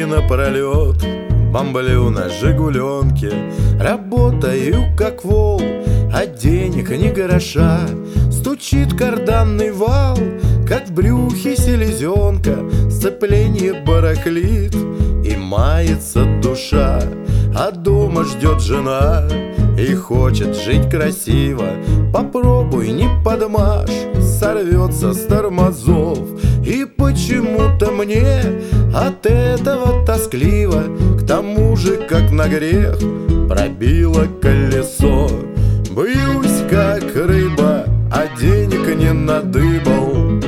напролет бомблю на «Жигуленке». Работаю как вол, а денег ни гроша. Стучит карданный вал, как в брюхе селезенка. Сцепление барахлит и мается душа. А дома ждет жена и хочет жить красиво. Попробуй, не подмажь, сорвется с тормозов. И почему-то мне от этого тоскливо. К тому же, как на грех, пробило колесо. Бьюсь, как рыба, а денег не надыбал.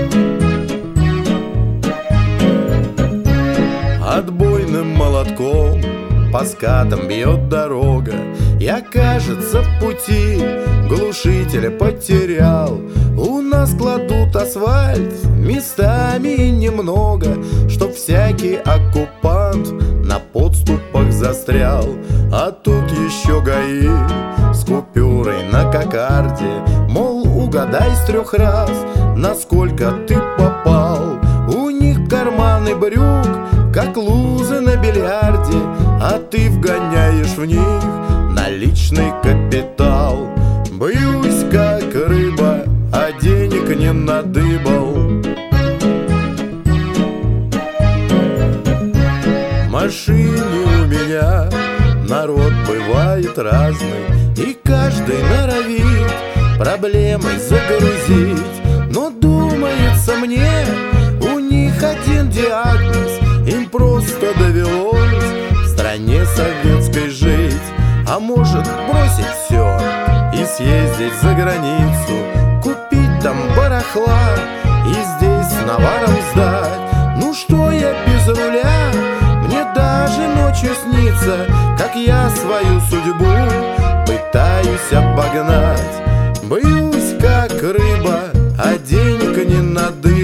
Отбойным молотком по скатам бьет дорога. Я, кажется, в пути глушителя потерял. У нас кладут асфальт местами немного, чтоб всякий оккупант на подступах застрял. А тут еще ГАИ с купюрой на кокарде. Мол, угадай с 3 раз, насколько ты попал. У них карманы брюк как лузы на бильярде, а ты вгоняешь в них наличный капитал. Бьюсь, как рыба, а денег не надыбал. В машине у меня народ бывает разный, и каждый норовит проблемой загрузить. Но думается мне, у них один диагноз: им просто довелось в стране советской жить. А может, бросить все и съездить за границу, купить там барахла и здесь наваром сдать. Ну что я без руля? Мне даже ночью снится, как я свою судьбу пытаюсь обогнать. Бьюсь, как рыба, а денег не надо.